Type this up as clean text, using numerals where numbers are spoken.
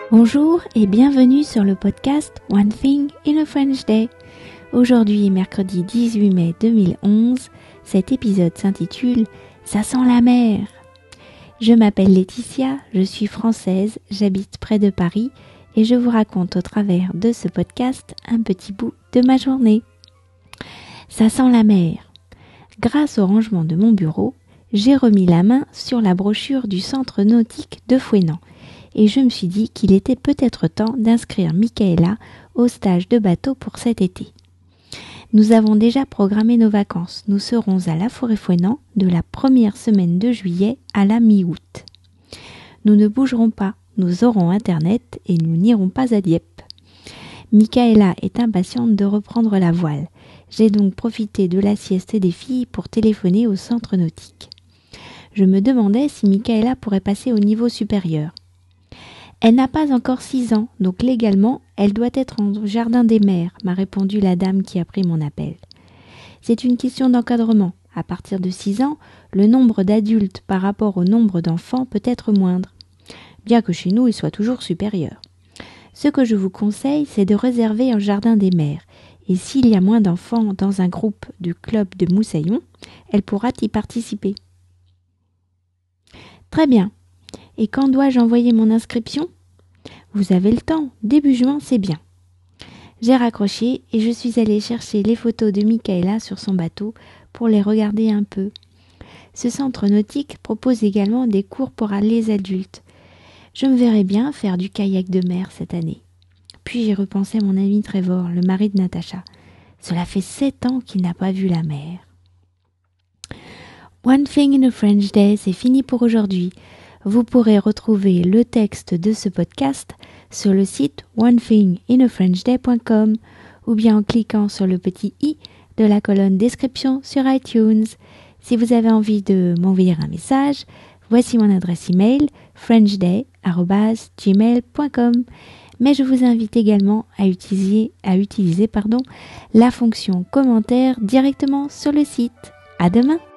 Bonjour et bienvenue sur le podcast One Thing in a French Day. Aujourd'hui, mercredi 18 mai 2011, cet épisode s'intitule « Ça sent la mer ». Je m'appelle Laetitia, je suis française, j'habite près de Paris et je vous raconte au travers de ce podcast un petit bout de ma journée. Ça sent la mer. Grâce au rangement de mon bureau, j'ai remis la main sur la brochure du centre nautique de Fouesnant et je me suis dit qu'il était peut-être temps d'inscrire Michaela au stage de bateau pour cet été. Nous avons déjà programmé nos vacances. Nous serons à La Forêt-Fouesnant de la première semaine de juillet à la mi-août. Nous ne bougerons pas, nous aurons Internet et nous n'irons pas à Dieppe. Michaela est impatiente de reprendre la voile. J'ai donc profité de la sieste des filles pour téléphoner au centre nautique. Je me demandais si Michaela pourrait passer au niveau supérieur. Elle n'a pas encore 6 ans, donc légalement, elle doit être en jardin des mères, m'a répondu la dame qui a pris mon appel. C'est une question d'encadrement. À partir de 6 ans, le nombre d'adultes par rapport au nombre d'enfants peut être moindre, bien que chez nous il soit toujours supérieur. Ce que je vous conseille, c'est de réserver un jardin des mères, et s'il y a moins d'enfants dans un groupe du club de Moussaillon, elle pourra y participer. Très bien. Et quand dois-je envoyer mon inscription ? Vous avez le temps, début juin, c'est bien. J'ai raccroché et je suis allée chercher les photos de Michaela sur son bateau pour les regarder un peu. Ce centre nautique propose également des cours pour les adultes. Je me verrais bien faire du kayak de mer cette année. Puis j'ai repensé à mon ami Trevor, le mari de Natacha. Cela fait 7 ans qu'il n'a pas vu la mer. One Thing in a French Day, c'est fini pour aujourd'hui. Vous pourrez retrouver le texte de ce podcast sur le site onethinginafrenchday.com ou bien en cliquant sur le petit i de la colonne description sur iTunes. Si vous avez envie de m'envoyer un message, voici mon adresse email frenchday@gmail.com. Mais je vous invite également à utiliser la fonction commentaire directement sur le site. À demain!